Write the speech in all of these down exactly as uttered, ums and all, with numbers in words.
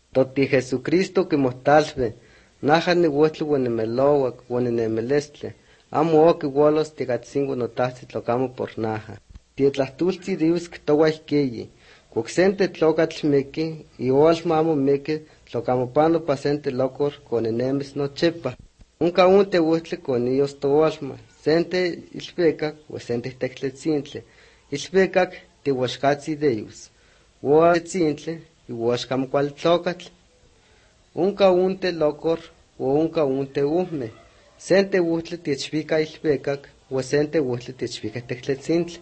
Toti Jesucristo quimohtalve, naja niuhtli uanimelowak, uaninemelestle, amo oki wolos tikatzingo notahzi tlocamo por naja. Tietlahtultzi Dios ktowa ihkeyi, cuocsente tlocatl meki, iolma amo meki, tlocamopano pasente locor conenemis nochepa. Unca unte uhtli coniyos toolma, sente ilpecak, uesente tectletzintle, ilpecak tihuaxcatzi Deus, ualetzintle, ihuaxcamo cual tlocatl. Unca unte locor, unca unte uhme, sente uhtli tiechvica ilpecak, uesente uhtli tiechvica tectletzintle.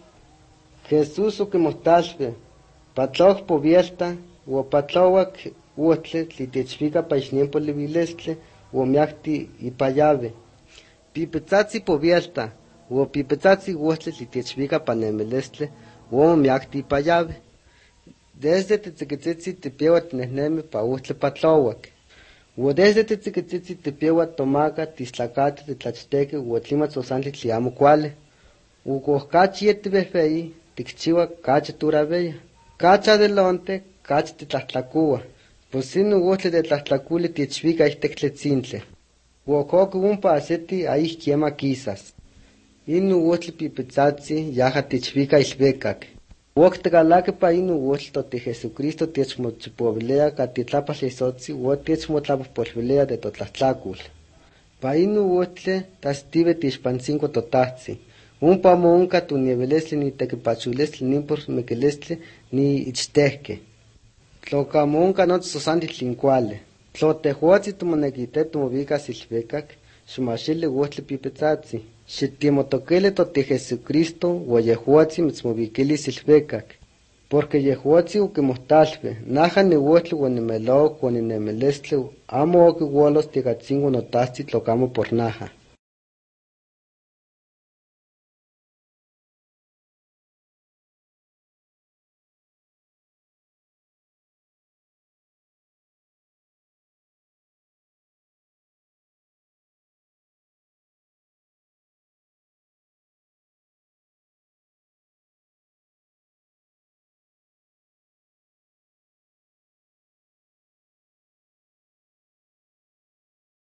Jesús oquimohtalve, patloc povielta, uopatlouac uhtli tlitiechvica paixniempo livilestle, uomiacti ipayave. Pipetzatzi povielta, uopipetzatzi uhtli tlitiechvica panemelestle, uomiacti ipayave. Desde titziquitzitzi tipiewa tinehnemi pa uhtli patlouac. Uo desde titziquitzitzi tipiewa tomaca tislacati titlachteki uotlimatz osantli tliamo cuale. Ucohcachi yetivehvei, tikchiua cachi turaveya. Cacha adelante, cachi titlahtlacuah. Pues inu uhtli de tlahtlaculi tiechvica ihtectletzintle. Uococo umpa aseti aih quiema quisas. Inu uhtli pipitzatzi yaja tiechvica ilbecac. Uoctecalaque pa inu uhtli toti Jesucristo tiechmochipovilea ca titlapallisotzi uo tiechmotlapopolvilea de totlahtlacuil. Pa inu uhtli tastive tixpancinco totahzi. Umpa mo unca tunievelesli ni tequipachulesli nimpor mequelesli ni ichtehque. Tloca mo unca nochi sosanti tlincuale. Tlo tehuatzi tumonequite tumovicas ilbecac, xumachili uhtli pipetzatzi. Xitimotoquili toti Jesucristo ua yehuatzi mitzmoviquilis ilbecac. Porque yehuatzi oquimohtalve, naja ni uhtli uanimeloc uaninemelestle, amo oquiuolos ticatzingo notahzi tlocamo por naja.